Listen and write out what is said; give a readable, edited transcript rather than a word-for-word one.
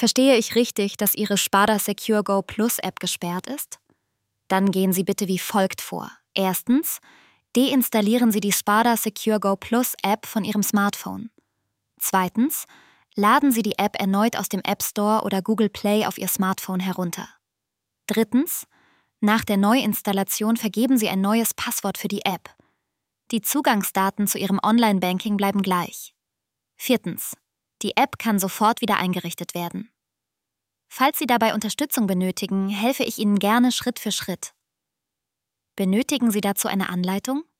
Verstehe ich richtig, dass Ihre Sparda Secure Go Plus App gesperrt ist? Dann gehen Sie bitte wie folgt vor. Erstens, deinstallieren Sie die Sparda Secure Go Plus App von Ihrem Smartphone. Zweitens, laden Sie die App erneut aus dem App Store oder Google Play auf Ihr Smartphone herunter. Drittens, nach der Neuinstallation vergeben Sie ein neues Passwort für die App. Die Zugangsdaten zu Ihrem Online-Banking bleiben gleich. Viertens, die App kann sofort wieder eingerichtet werden. Falls Sie dabei Unterstützung benötigen, helfe ich Ihnen gerne Schritt für Schritt. Benötigen Sie dazu eine Anleitung?